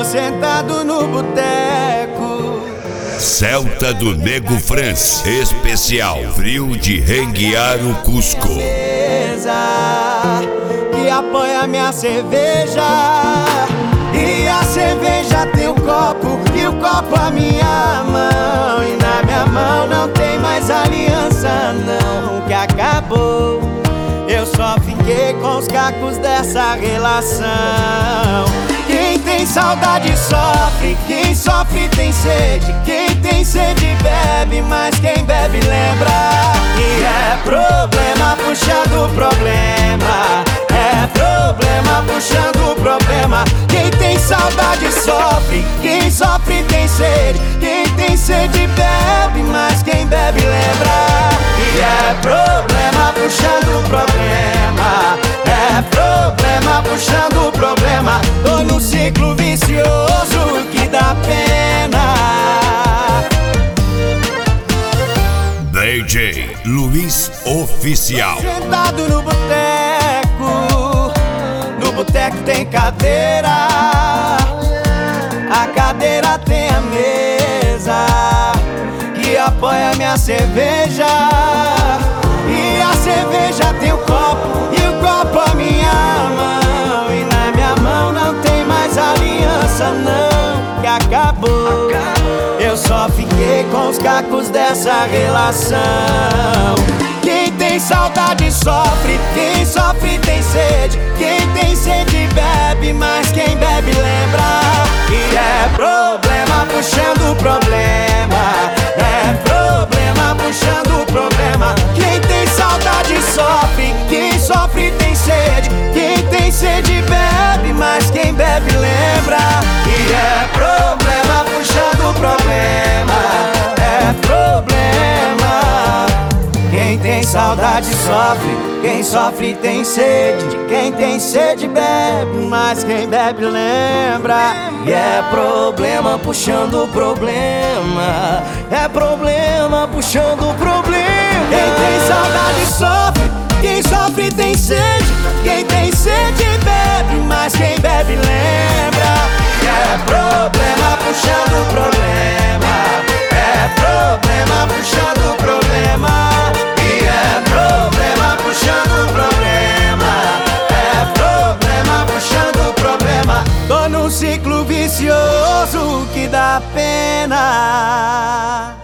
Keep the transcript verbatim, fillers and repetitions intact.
sentado no boteco. Celta do Nego France, especial frio de renguear o Cusco. Que apoia minha cerveja, e a cerveja tem o copo, e o copo a minha mão. E na minha mão não tem mais aliança não, que acabou. Eu só fiquei com os cacos dessa relação. Quem tem saudade sofre, quem sofre tem sede. Quem tem sede bebe, mas quem bebe lembra. E é problema puxando problema, é problema puxando problema. Quem tem saudade sofre, quem sofre tem sede. Quem tem sede bebe, mas quem bebe lembra. E é problema puxando problema, é problema puxando problema. Tô no ciclo vicioso que dá pena. D J Luiz Oficial. Sentado no boteco, no boteco tem cadeira, a cadeira tem a mesa que apoia minha cerveja, e a cerveja tem o copo, e o copo a minha mão. E na minha mão não tem mais aliança não, que acabou. Eu só fiquei com os cacos dessa relação. Quem tem saudade sofre, quem sofre tem sede. Quem tem sede bebe, mas quem bebe lembra. E é problema puxando problema, é problema puxando problema. Quem tem saudade sofre, quem sofre tem sede. Quem tem sede bebe, mas quem bebe lembra. E é problema puxando problema, é problema. Quem tem saudade sofre, quem sofre tem sede. Quem tem sede bebe, mas quem bebe lembra. E é problema puxando problema, é problema puxando problema. Quem tem saudade sofre, quem sofre tem sede. Quem tem sede bebe, mas quem bebe lembra. E é problema puxando problema, é problema puxando problema. E é problema puxando problema, é problema puxando problema. Tô num ciclo vicioso que dá pena.